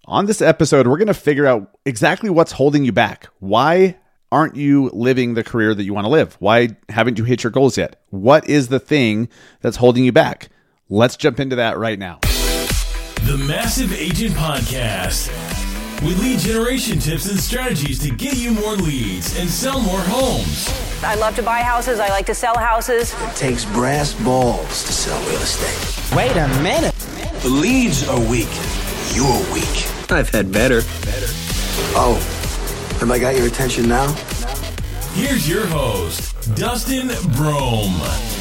On this episode, we're going to figure out exactly what's holding you back. Why aren't you living the career that you want to live? Why haven't you hit your goals yet? What is the thing that's holding you back? Let's jump into that right now. The Massive Agent Podcast, with lead generation tips and strategies to get you more leads and sell more homes. I love to buy houses. I like to sell houses. It takes brass balls to sell real estate. Wait a minute. The leads are weak. You're weak. I've had better. Oh, have I got your attention now? Here's your host, Dustin Brome.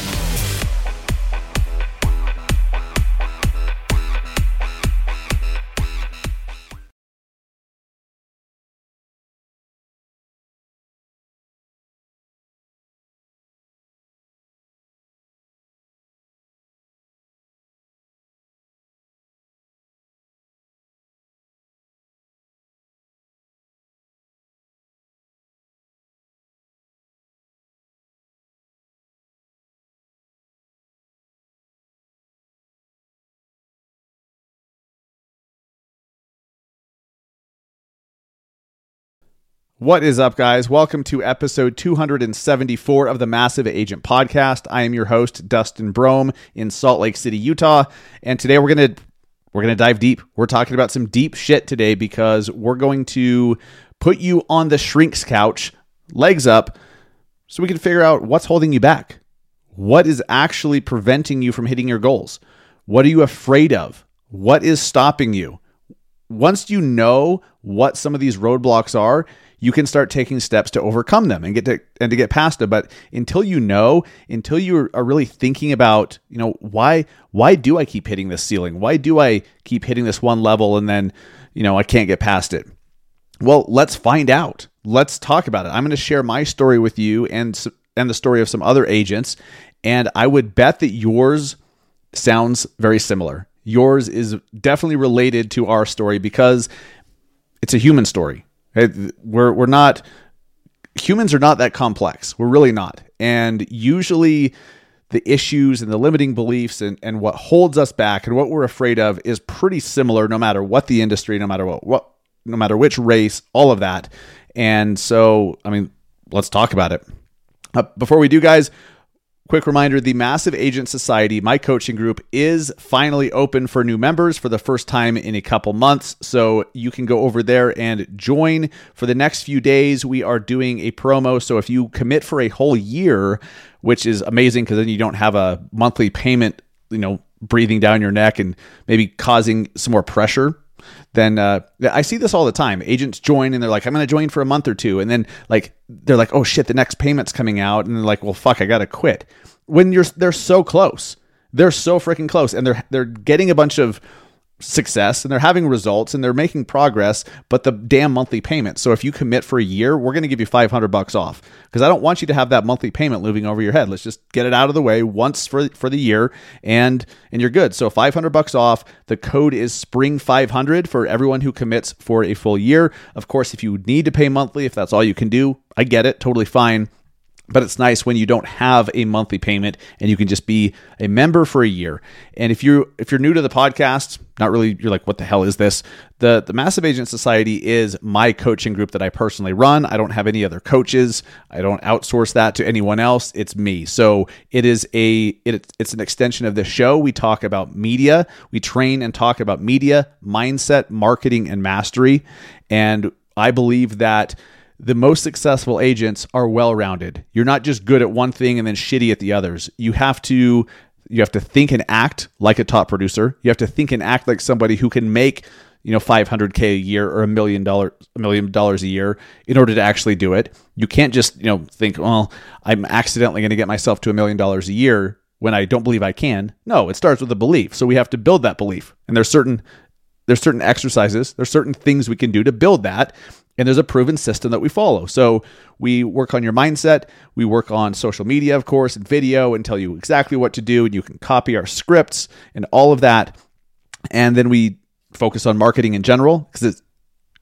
What is up, guys? Welcome to episode 274 of the Massive Agent Podcast. I am your host, Dustin Brome, in Salt Lake City, Utah, and today we're gonna dive deep. We're talking about some deep shit today because we're going to put you on the shrink's couch, legs up, so we can figure out what's holding you back. What is actually preventing you from hitting your goals? What are you afraid of? What is stopping you? Once you know what some of these roadblocks are, you can start taking steps to overcome them and to get past it. But until you are really thinking about, why do I keep hitting this ceiling? Why do I keep hitting this one level and then, I can't get past it? Well, let's find out. Let's talk about it. I'm going to share my story with you and the story of some other agents. And I would bet that yours sounds very similar. Yours is definitely related to our story because it's a human story. Humans are not that complex. We're really not. And usually the issues and the limiting beliefs and what holds us back and what we're afraid of is pretty similar no matter what the industry, no matter which race, all of that. And so, let's talk about it. Before we do, guys, quick reminder, the Massive Agent Society, my coaching group, is finally open for new members for the first time in a couple months. So you can go over there and join. For the next few days, we are doing a promo. So if you commit for a whole year, which is amazing because then you don't have a monthly payment, breathing down your neck and maybe causing some more pressure, then I see this all the time. Agents join and they're like, I'm going to join for a month or two. And then they're like, oh shit, the next payment's coming out. And they're like, well, fuck, I got to quit. When they're so close, they're so freaking close, and they're getting a bunch of success and they're having results and they're making progress, but the damn monthly payment. So if you commit for a year, we're going to give you $500 off because I don't want you to have that monthly payment looming over your head. Let's just get it out of the way once for the year and you're good. So $500 off. The code is SPRING500 for everyone who commits for a full year. Of course, if you need to pay monthly, if that's all you can do, I get it, totally fine. But it's nice when you don't have a monthly payment and you can just be a member for a year. And if you're new to the podcast, you're like, what the hell is this? The Massive Agent Society is my coaching group that I personally run. I don't have any other coaches. I don't outsource that to anyone else. It's me. So it's an extension of this show. We talk about media. We train and talk about media, mindset, marketing, and mastery. And I believe that the most successful agents are well-rounded. You're not just good at one thing and then shitty at the others. You have to think and act like a top producer. You have to think and act like somebody who can make, $500K a year or $1 million a year in order to actually do it. You can't just, think, well, I'm accidentally going to get myself to $1 million a year when I don't believe I can. No, it starts with a belief. So we have to build that belief. And there's certain exercises, there's certain things we can do to build that. And there's a proven system that we follow. So we work on your mindset. We work on social media, of course, and video, and tell you exactly what to do. And you can copy our scripts and all of that. And then we focus on marketing in general because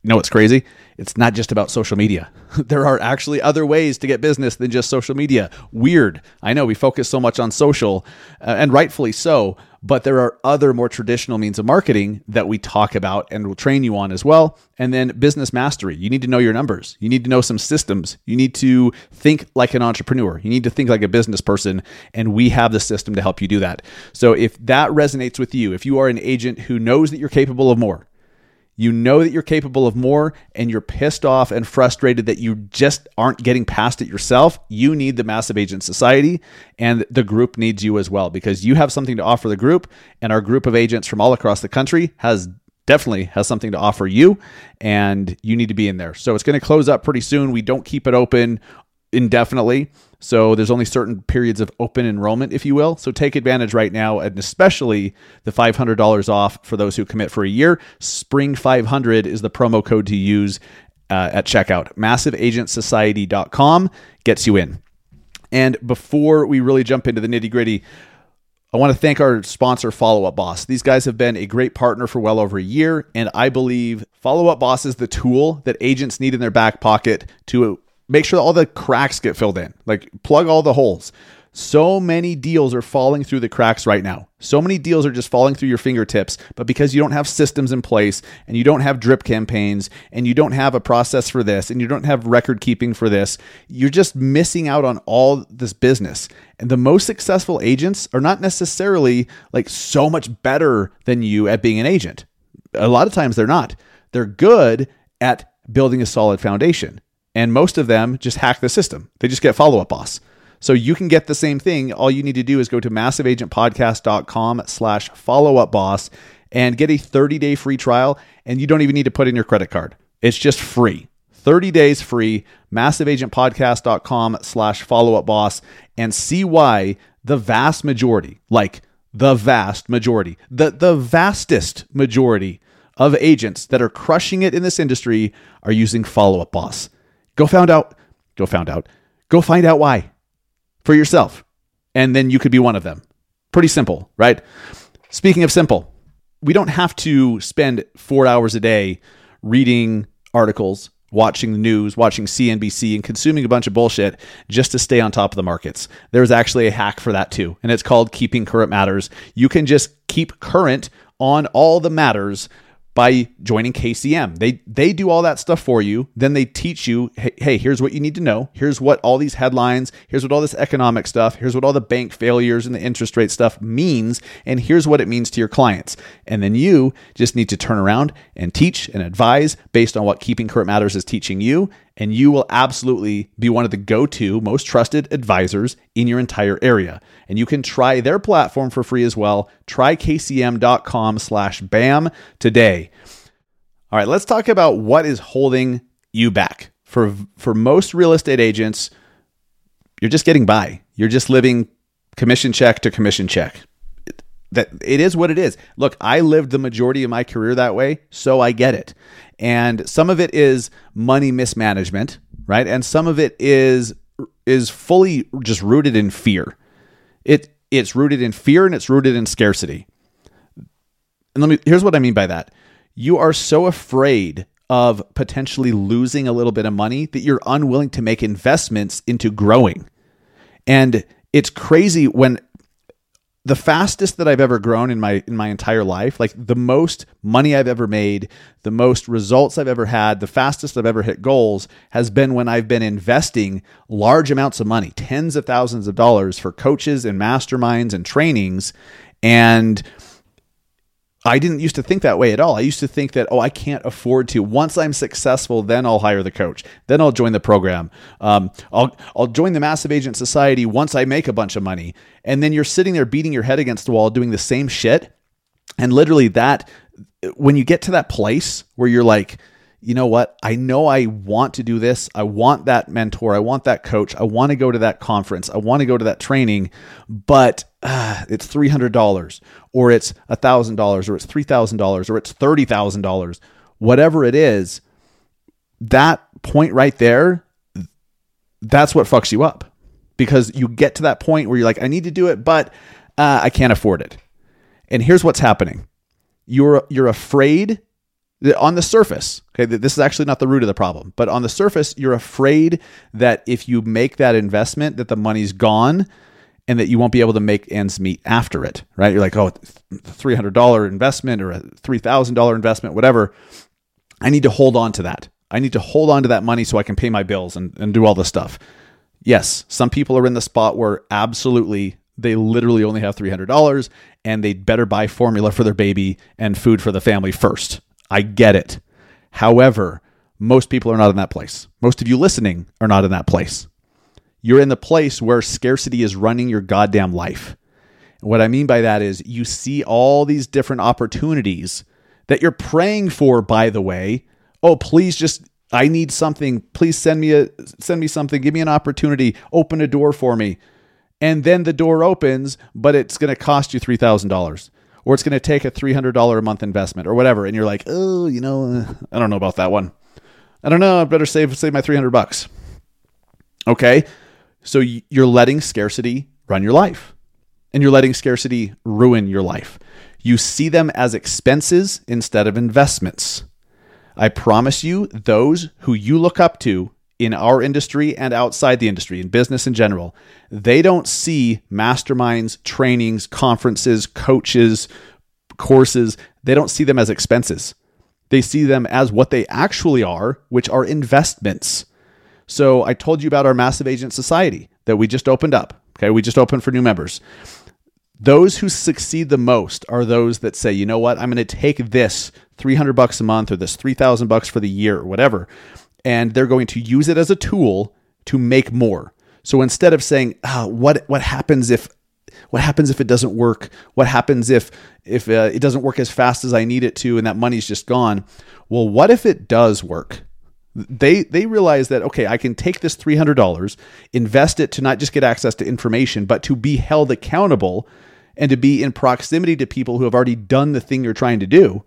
You know what's crazy? It's not just about social media. There are actually other ways to get business than just social media. Weird. I know we focus so much on social, and rightfully so, but there are other more traditional means of marketing that we talk about and will train you on as well. And then business mastery. You need to know your numbers. You need to know some systems. You need to think like an entrepreneur. You need to think like a business person, and we have the system to help you do that. So if that resonates with you, if you are an agent who knows that you're capable of more, you know that you're capable of more, and you're pissed off and frustrated that you just aren't getting past it yourself, you need the Massive Agent Society, and the group needs you as well, because you have something to offer the group, and our group of agents from all across the country definitely has something to offer you, and you need to be in there. So it's going to close up pretty soon. We don't keep it open indefinitely. So there's only certain periods of open enrollment, if you will. So take advantage right now, and especially the $500 off for those who commit for a year. Spring 500 is the promo code to use at checkout. MassiveAgentSociety.com gets you in. And before we really jump into the nitty gritty, I want to thank our sponsor, Follow Up Boss. These guys have been a great partner for well over a year, and I believe Follow Up Boss is the tool that agents need in their back pocket to make sure that all the cracks get filled in, like plug all the holes. So many deals are falling through the cracks right now. So many deals are just falling through your fingertips, but because you don't have systems in place, and you don't have drip campaigns, and you don't have a process for this, and you don't have record keeping for this, you're just missing out on all this business. And the most successful agents are not necessarily like so much better than you at being an agent. A lot of times they're not. They're good at building a solid foundation. And most of them just hack the system. They just get Follow Up Boss. So you can get the same thing. All you need to do is go to massiveagentpodcast.com/followupboss and get a 30-day free trial. And you don't even need to put in your credit card. It's just free. 30 days free. massiveagentpodcast.com/followupboss, and see why the vast majority, the vastest majority of agents that are crushing it in this industry are using Follow Up Boss. Go find out why for yourself. And then you could be one of them. Pretty simple, right? Speaking of simple, we don't have to spend 4 hours a day reading articles, watching the news, watching CNBC, and consuming a bunch of bullshit just to stay on top of the markets. There's actually a hack for that too, and it's called Keeping Current Matters. You can just keep current on all the matters by joining KCM. They do all that stuff for you. Then they teach you, hey, here's what you need to know. Here's what all these headlines, here's what all this economic stuff, here's what all the bank failures and the interest rate stuff means, and here's what it means to your clients. And then you just need to turn around and teach and advise based on what Keeping Current Matters is teaching you, and you will absolutely be one of the go-to, most trusted advisors in your entire area. And you can try their platform for free as well. Try kcm.com/BAM today. All right, let's talk about what is holding you back. For most real estate agents, you're just getting by. You're just living commission check to commission check. It is what it is. Look, I lived the majority of my career that way, so I get it. And some of it is money mismanagement, right? And some of it is fully just rooted in fear. It's rooted in fear, and it's rooted in scarcity. And here's what I mean by that. You are so afraid of potentially losing a little bit of money that you're unwilling to make investments into growing. And it's crazy when the fastest that I've ever grown in my entire life, like the most money I've ever made, the most results I've ever had, the fastest I've ever hit goals has been when I've been investing large amounts of money, tens of thousands of dollars for coaches and masterminds and trainings. And I didn't used to think that way at all. I used to think that, I can't afford to. Once I'm successful, then I'll hire the coach. Then I'll join the program. I'll join the Massive Agent Society once I make a bunch of money. And then you're sitting there beating your head against the wall doing the same shit. And literally when you get to that place where you're like, you know what? I know I want to do this. I want that mentor. I want that coach. I want to go to that conference. I want to go to that training, but it's $300 or it's $1,000 or it's $3,000 or it's $30,000, whatever it is. That point right there, that's what fucks you up, because you get to that point where you're like, I need to do it, but I can't afford it. And here's what's happening. You're afraid On the surface, okay, this is actually not the root of the problem, but on the surface, you're afraid that if you make that investment, that the money's gone and that you won't be able to make ends meet after it, right? You're like, oh, $300 investment or a $3,000 investment, whatever. I need to hold on to that. I need to hold on to that money so I can pay my bills and do all this stuff. Yes, some people are in the spot where absolutely they literally only have $300 and they'd better buy formula for their baby and food for the family first. I get it. However, most people are not in that place. Most of you listening are not in that place. You're in the place where scarcity is running your goddamn life. And what I mean by that is you see all these different opportunities that you're praying for, by the way. Oh, please I need something. Please send me something. Give me an opportunity. Open a door for me. And then the door opens, but it's going to cost you $3,000. Or it's going to take a $300 a month investment or whatever. And you're like, oh, I don't know about that one. I don't know. I better save my $300. Okay. So you're letting scarcity run your life, and you're letting scarcity ruin your life. You see them as expenses instead of investments. I promise you, those who you look up to in our industry and outside the industry, in business in general, they don't see masterminds, trainings, conferences, coaches, courses. They don't see them as expenses. They see them as what they actually are, which are investments. So I told you about our Massive Agent Society that we just opened up. Okay, we just opened for new members. Those who succeed the most are those that say, you know what, I'm going to take this $300 a month or this $3,000 for the year or whatever, and they're going to use it as a tool to make more. So instead of saying, what happens if it doesn't work? What happens if it doesn't work as fast as I need it to and that money's just gone? Well, what if it does work? They realize that, okay, I can take this $300, invest it to not just get access to information, but to be held accountable and to be in proximity to people who have already done the thing you're trying to do,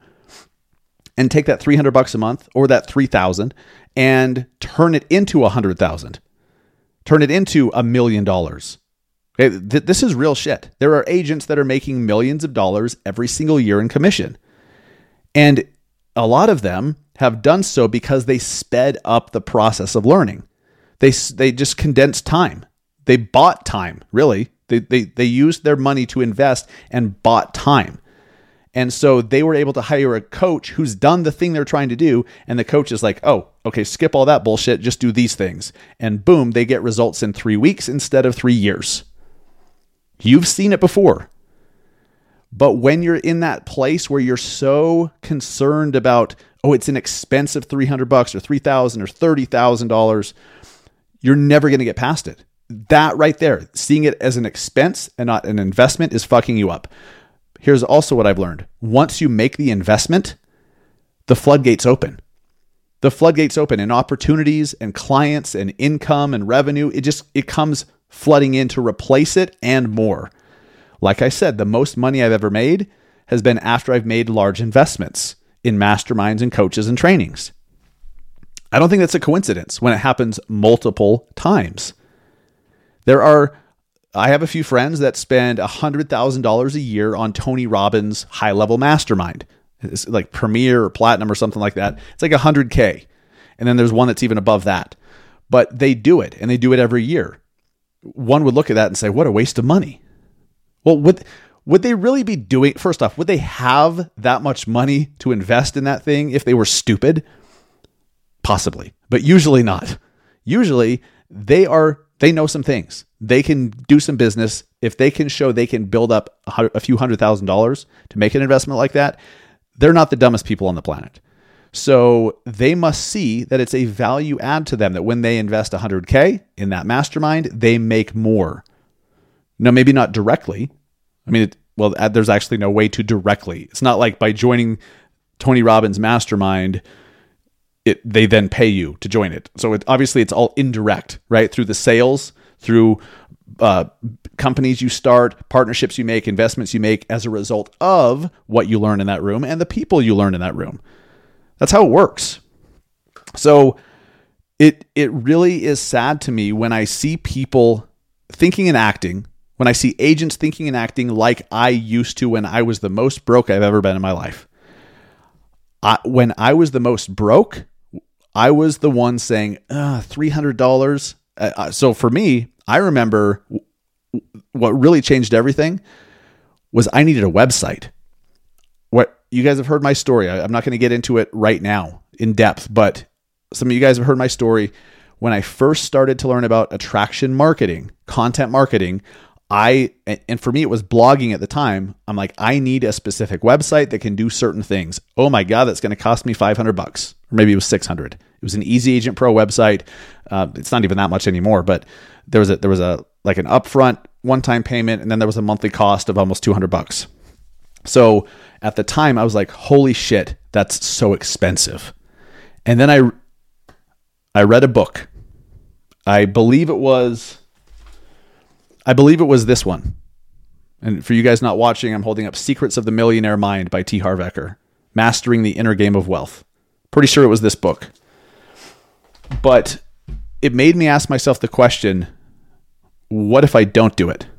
and take that $300 a month or that $3,000 and turn it into $100,000, turn it into $1 million. Okay, this is real shit. There are agents that are making millions of dollars every single year in commission, and a lot of them have done so because they sped up the process of learning. They just condensed time. They bought time, really. They used their money to invest and bought time. And so they were able to hire a coach who's done the thing they're trying to do. And the coach is like, oh, okay, skip all that bullshit. Just do these things. And boom, they get results in 3 weeks instead of 3 years. You've seen it before. But when you're in that place where you're so concerned about, oh, it's an expensive $300 or $3,000 or $30,000, you're never going to get past it. That right there, seeing it as an expense and not an investment, is fucking you up. Here's also what I've learned. Once you make the investment, the floodgates open. The floodgates open, and opportunities and clients and income and revenue, it comes flooding in to replace it and more. Like I said, the most money I've ever made has been after I've made large investments in masterminds and coaches and trainings. I don't think that's a coincidence when it happens multiple times. I have a few friends that spend $100,000 a year on Tony Robbins' high-level mastermind. It's like Premier or Platinum or something like that. It's like $100K. And then there's one that's even above that. But they do it, and they do it every year. One would look at that and say, what a waste of money. Well, would they really be doing, first off, would they have that much money to invest in that thing if they were stupid? Possibly, but usually not. Usually they know some things. They can do some business. If they can show they can build up a few $100,000 to make an investment like that, they're not the dumbest people on the planet. So they must see that it's a value add to them, that when they invest $100K in that mastermind, they make more. No, maybe not directly. I mean, there's actually no way to directly. It's not like by joining Tony Robbins' mastermind, they then pay you to join it. So obviously it's all indirect, right? Through the sales, through companies you start, partnerships you make, investments you make as a result of what you learn in that room and the people you learn in that room. That's how it works. So it really is sad to me when I see people thinking and acting, when I see agents thinking and acting like I used to when I was the most broke I've ever been in my life. when I was the most broke, I was the one saying, $300. So for me, I remember what really changed everything was I needed a website. What you guys have heard my story. I'm not going to get into it right now in depth, but some of you guys have heard my story. When I first started to learn about attraction marketing, content marketing, and for me, it was blogging at the time. I'm like, I need a specific website that can do certain things. Oh my God, that's going to cost me $500, or maybe it was $600. It was an Easy Agent Pro website. It's not even that much anymore, but there was a like an upfront one-time payment, and then there was a monthly cost of almost $200. So at the time, I was like, holy shit, that's so expensive. And then I read a book. I believe it was this one. And for you guys not watching, I'm holding up Secrets of the Millionaire Mind by T. Harv Eker, Mastering the Inner Game of Wealth. Pretty sure it was this book. But it made me ask myself the question, what if I don't do it?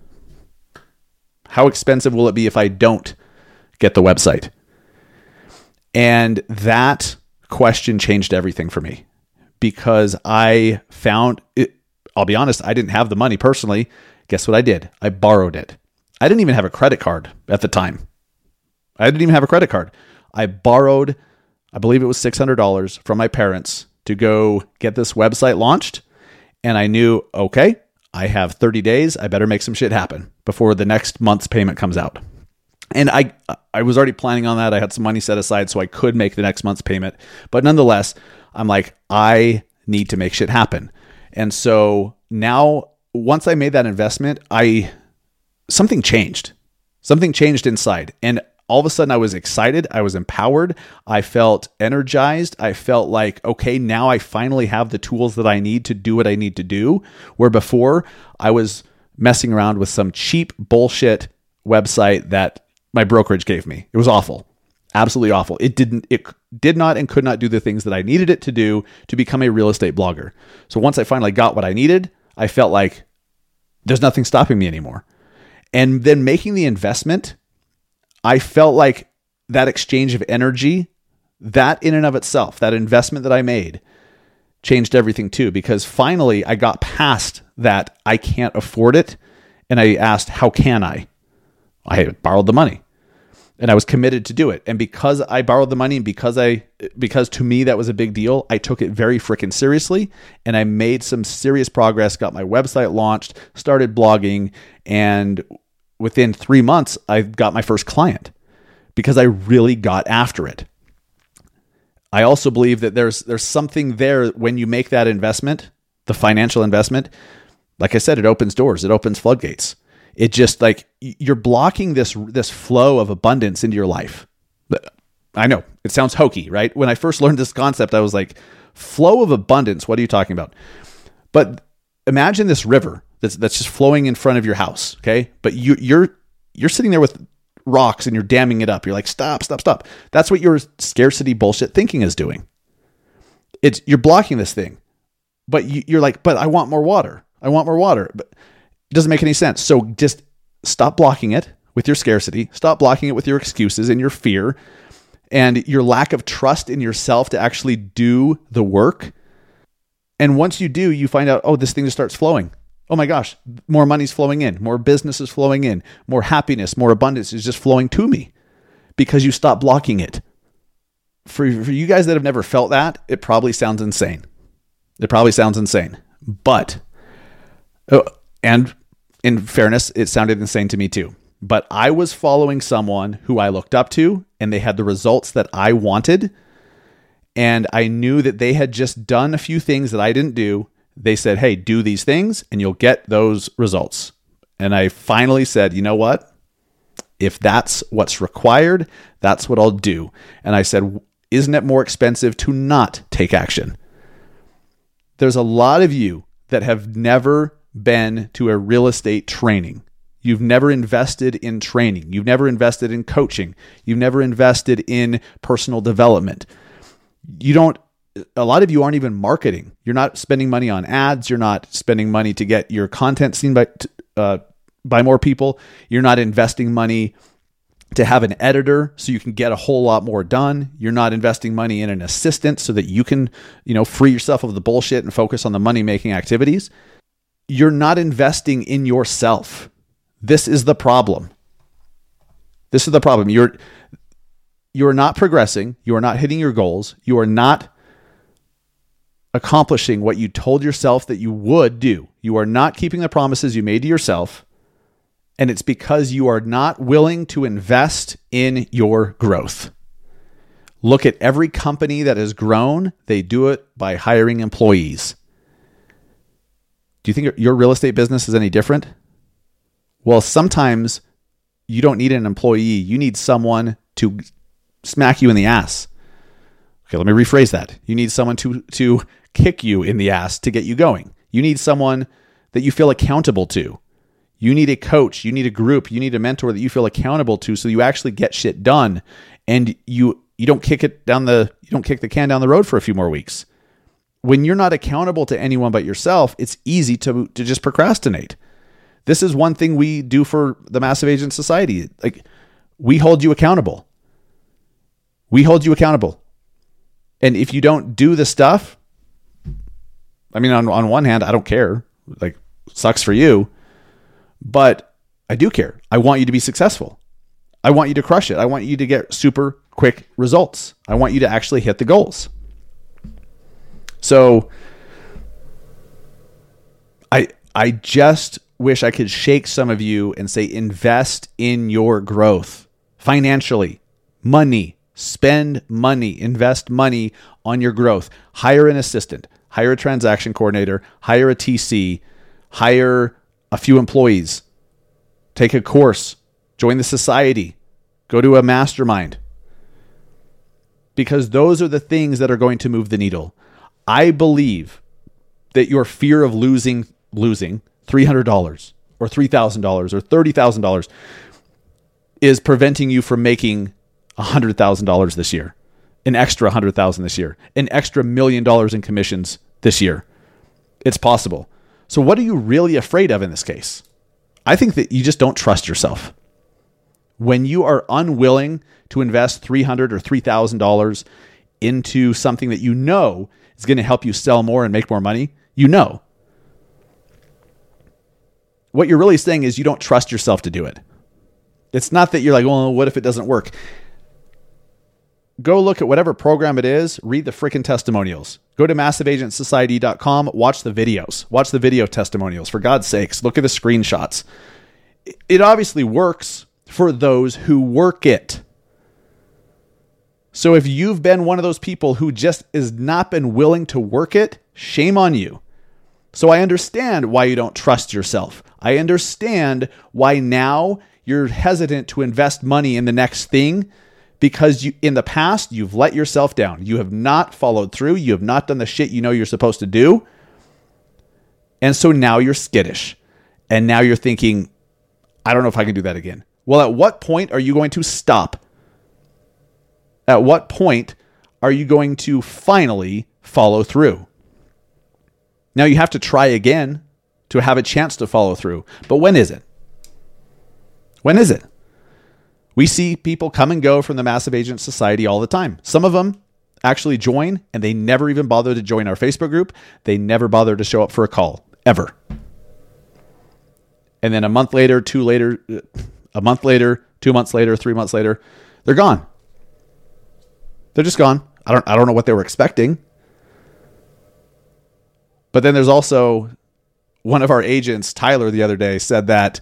How expensive will it be if I don't get the website? And that question changed everything for me, because I found it. I'll be honest, I didn't have the money personally. Guess what I did? I borrowed it. I didn't even have a credit card at the time. I borrowed, I believe it was $600 from my parents to go get this website launched. And I knew, okay, I have 30 days. I better make some shit happen before the next month's payment comes out. And I was already planning on that. I had some money set aside so I could make the next month's payment. But nonetheless, I'm like, I need to make shit happen. And so now, once I made that investment, something changed. Something changed inside. And all of a sudden I was excited. I was empowered. I felt energized. I felt like, okay, now I finally have the tools that I need to do what I need to do. Where before I was messing around with some cheap bullshit website that my brokerage gave me. It was awful. Absolutely awful. It did not and could not do the things that I needed it to do to become a real estate blogger. So once I finally got what I needed, I felt like there's nothing stopping me anymore. And then making the investment, I felt like that exchange of energy, that in and of itself, that investment that I made, changed everything too, because finally I got past that I can't afford it. And I asked, how can I? I had borrowed the money and I was committed to do it. And because I borrowed the money and because to me that was a big deal, I took it very freaking seriously and I made some serious progress, got my website launched, started blogging, and within 3 months, I got my first client because I really got after it. I also believe that there's something there when you make that investment, the financial investment. Like I said, it opens doors, it opens floodgates. It just like you're blocking this flow of abundance into your life. I know it sounds hokey, right? When I first learned this concept, I was like, flow of abundance. What are you talking about? But imagine this river that's just flowing in front of your house. Okay. But you're sitting there with rocks and you're damming it up. You're like, stop. That's what your scarcity bullshit thinking is doing. You're blocking this thing, but you're like, but I want more water. But it doesn't make any sense. So just stop blocking it with your scarcity. Stop blocking it with your excuses and your fear and your lack of trust in yourself to actually do the work. And once you do, you find out, oh, this thing just starts flowing. Oh my gosh, more money's flowing in, more business is flowing in, more happiness, more abundance is just flowing to me because you stop blocking it. For you guys that have never felt that, it probably sounds insane. But, and in fairness, it sounded insane to me too. But I was following someone who I looked up to and they had the results that I wanted. And I knew that they had just done a few things that I didn't do. They said, hey, do these things and you'll get those results. And I finally said, you know what? If that's what's required, that's what I'll do. And I said, isn't it more expensive to not take action? There's a lot of you that have never been to a real estate training. You've never invested in training. You've never invested in coaching. You've never invested in personal development. A lot of you aren't even marketing. You're not spending money on ads. You're not spending money to get your content seen by more people. You're not investing money to have an editor so you can get a whole lot more done. You're not investing money in an assistant so that you can, free yourself of the bullshit and focus on the money-making activities. You're not investing in yourself. This is the problem. This is the problem. You're not progressing. You are not hitting your goals. You are not accomplishing what you told yourself that you would do. You are not keeping the promises you made to yourself. And it's because you are not willing to invest in your growth. Look at every company that has grown. They do it by hiring employees. Do you think your real estate business is any different? Well, sometimes you don't need an employee. You need someone to smack you in the ass. Okay, let me rephrase that. You need someone to kick you in the ass to get you going. You need someone that you feel accountable to. You need a coach, you need a group, you need a mentor that you feel accountable to so you actually get shit done and you don't kick the can down the road for a few more weeks. When you're not accountable to anyone but yourself, it's easy to just procrastinate. This is one thing we do for the Massive Agent Society. Like, we hold you accountable. We hold you accountable. And if you don't do the stuff, I mean, on one hand, I don't care. Like, sucks for you. But I do care. I want you to be successful. I want you to crush it. I want you to get super quick results. I want you to actually hit the goals. So I just wish I could shake some of you and say, invest in your growth financially. Money. Spend money. Invest money on your growth. Hire an assistant. Hire a transaction coordinator. Hire a TC. Hire a few employees, take a course, join the society, go to a mastermind, because those are the things that are going to move the needle. I believe that your fear of losing $300 or $3,000 or $30,000 is preventing you from making $100,000 this year, an extra $100,000 this year, an extra $1 million in commissions this year. It's possible. So what are you really afraid of in this case? I think that you just don't trust yourself. When you are unwilling to invest $300 or $3,000 into something that you know is going to help you sell more and make more money, what you're really saying is you don't trust yourself to do it. It's not that you're like, well, what if it doesn't work? Go look at whatever program it is, read the freaking testimonials. Go to massiveagentsociety.com, watch the videos. Watch the video testimonials. For God's sakes, look at the screenshots. It obviously works for those who work it. So if you've been one of those people who just has not been willing to work it, shame on you. So I understand why you don't trust yourself. I understand why now you're hesitant to invest money in the next thing, because in the past, you've let yourself down. You have not followed through. You have not done the shit you know you're supposed to do. And so now you're skittish. And now you're thinking, I don't know if I can do that again. Well, at what point are you going to stop? At what point are you going to finally follow through? Now you have to try again to have a chance to follow through. But when is it? When is it? We see people come and go from the Massive Agent Society all the time. Some of them actually join and they never even bother to join our Facebook group. They never bother to show up for a call, ever. And then a month later, 2 months later, 3 months later, they're gone. They're just gone. I don't know what they were expecting. But then there's also one of our agents, Tyler, the other day said that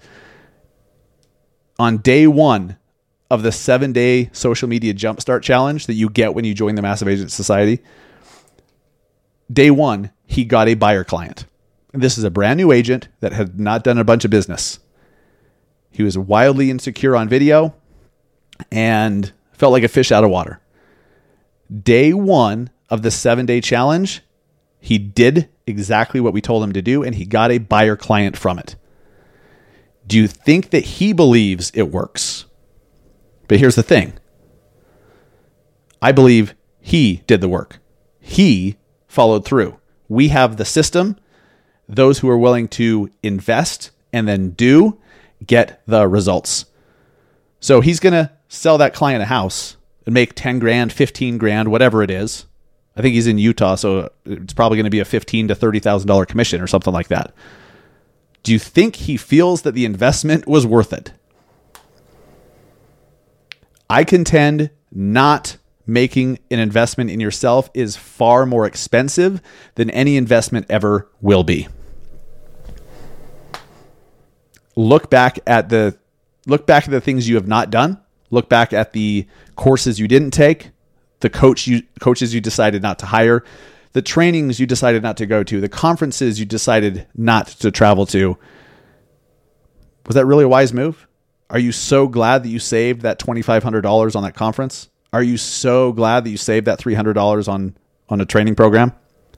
on day 1 of the 7-day social media jumpstart challenge that you get when you join the Massive Agent Society, day 1, he got a buyer client. And this is a brand new agent that had not done a bunch of business. He was wildly insecure on video and felt like a fish out of water. Day 1 of the 7-day challenge, he did exactly what we told him to do, and he got a buyer client from it. Do you think that he believes it works? But here's the thing. I believe he did the work. He followed through. We have the system. Those who are willing to invest and then get the results. So he's going to sell that client a house and make 10 grand, 15 grand, whatever it is. I think he's in Utah, so it's probably going to be a $15,000 to $30,000 commission or something like that. Do you think he feels that the investment was worth it? I contend not making an investment in yourself is far more expensive than any investment ever will be. Look back at the things you have not done. Look back at the courses you didn't take, the coaches you decided not to hire, the trainings you decided not to go to, the conferences you decided not to travel to. Was that really a wise move? Are you so glad that you saved that $2,500 on that conference? Are you so glad that you saved that $300 on a training program?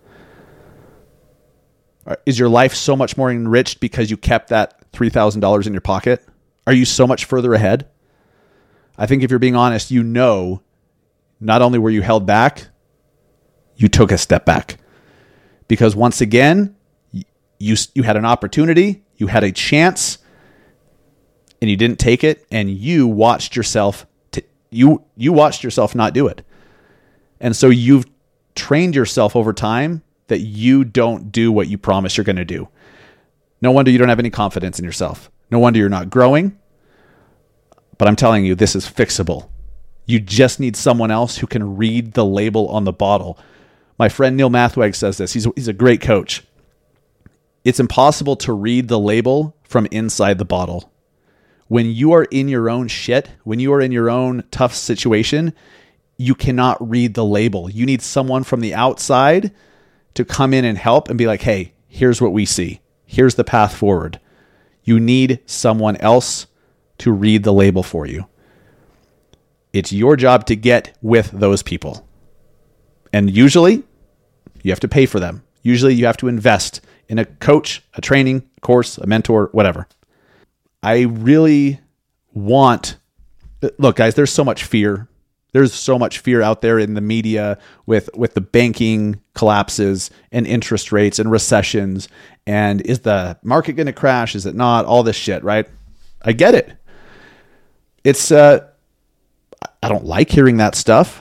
Is your life so much more enriched because you kept that $3,000 in your pocket? Are you so much further ahead? I think if you're being honest, you know, not only were you held back, you took a step back. Because once again, you had an opportunity, you had a chance, and you didn't take it, and you watched yourself not do it. And so you've trained yourself over time that you don't do what you promise you're going to do. No wonder you don't have any confidence in yourself. No wonder you're not growing. But I'm telling you, this is fixable. You just need someone else who can read the label on the bottle. My friend Neil Mathweg says this. He's a great coach. It's impossible to read the label from inside the bottle. When you are in your own shit, when you are in your own tough situation, you cannot read the label. You need someone from the outside to come in and help and be like, hey, here's what we see. Here's the path forward. You need someone else to read the label for you. It's your job to get with those people. And usually you have to pay for them. Usually you have to invest in a coach, a training, a course, a mentor, whatever. I really look, guys, there's so much fear. There's so much fear out there in the media with the banking collapses and interest rates and recessions. And is the market going to crash? Is it not? All this shit, right? I get it. It's, I don't like hearing that stuff.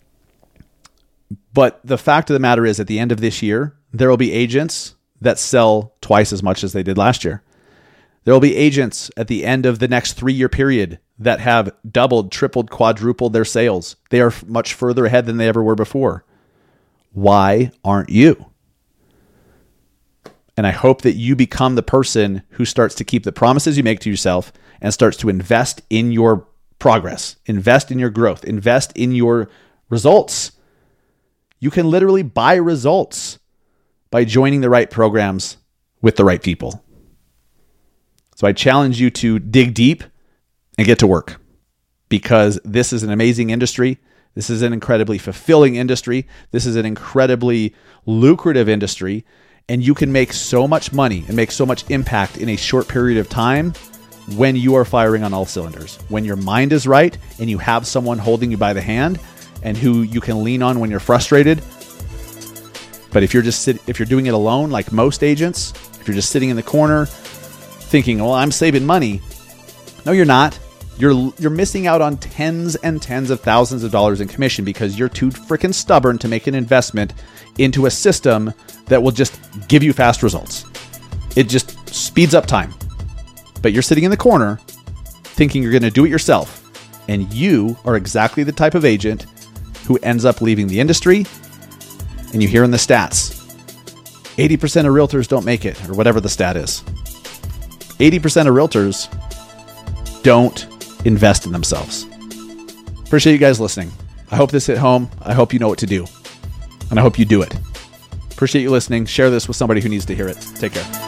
But the fact of the matter is, at the end of this year, there will be agents that sell twice as much as they did last year. There will be agents at the end of the next 3-year period that have doubled, tripled, quadrupled their sales. They are much further ahead than they ever were before. Why aren't you? And I hope that you become the person who starts to keep the promises you make to yourself and starts to invest in your progress, invest in your growth, invest in your results. You can literally buy results by joining the right programs with the right people. So I challenge you to dig deep and get to work, because this is an amazing industry. This is an incredibly fulfilling industry. This is an incredibly lucrative industry, and you can make so much money and make so much impact in a short period of time when you are firing on all cylinders, when your mind is right and you have someone holding you by the hand and who you can lean on when you're frustrated. But if you're doing it alone, like most agents, if you're just sitting in the corner thinking, well, I'm saving money. No, you're not. You're missing out on tens and tens of thousands of dollars in commission because you're too freaking stubborn to make an investment into a system that will just give you fast results. It just speeds up time. But you're sitting in the corner thinking you're going to do it yourself. And you are exactly the type of agent who ends up leaving the industry. And you hear in the stats, 80% of realtors don't make it, or whatever the stat is. 80% of realtors don't invest in themselves. Appreciate you guys listening. I hope this hit home. I hope you know what to do. And I hope you do it. Appreciate you listening. Share this with somebody who needs to hear it. Take care.